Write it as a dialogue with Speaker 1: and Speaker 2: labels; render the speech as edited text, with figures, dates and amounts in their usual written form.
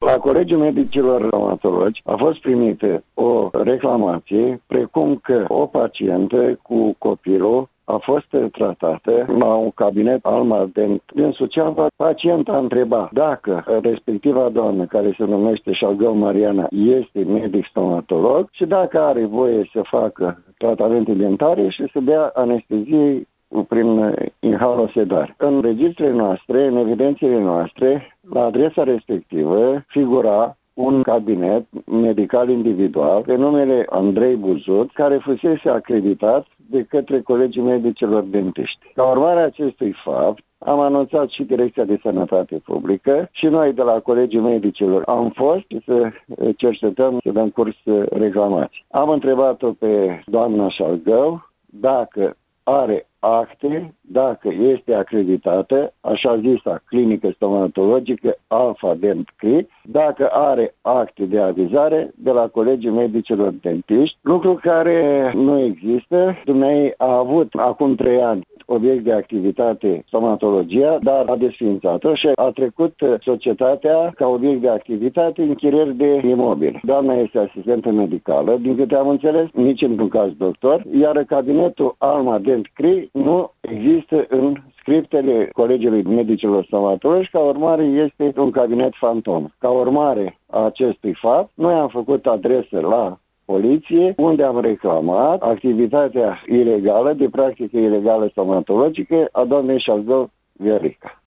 Speaker 1: La Colegiul Medicilor Stomatologi a fost primită o reclamație, precum că o pacientă cu copilul a fost tratată la un cabinet Alma Dent din Suceava. Pacienta a întrebat dacă respectiva doamnă, care se numește Șalgău Mariana, este medic stomatolog și dacă are voie să facă tratamente dentare și să dea anestezie prin inhalosedare. În registrele noastre, în evidențele noastre, la adresa respectivă figura un cabinet medical individual pe numele Andrei Buzut, care fusese acreditat de către Colegiul Medicilor Dentiști. Ca urmare a acestui fapt, am anunțat și Direcția de Sănătate Publică și noi de la Colegiul Medicilor am fost să cercetăm, să dăm curs reclamații. Am întrebat-o pe doamna Șalgău dacă are acte, dacă este acreditată, așa zisa clinică stomatologică Alpha Dent CRI, dacă are acte de avizare de la Colegiul Medicilor Dentiști, lucru care nu există. Dumnezeu a avut acum 3 ani obiect de activitate stomatologia, dar a desființat-o și a trecut societatea ca obiect de activitate închirieri de imobil. Doamna este asistentă medicală, din câte am înțeles, nici într-un caz doctor, iar cabinetul Alma Dent CRI nu există în scriptele Colegiului Medicilor Stomatologi, ca urmare este un cabinet fantom. Ca urmare a acestui fapt, noi am făcut adresă la poliție, unde am reclamat activitatea ilegală, de practică ilegală stomatologică a doamnei Șalgău Viorica.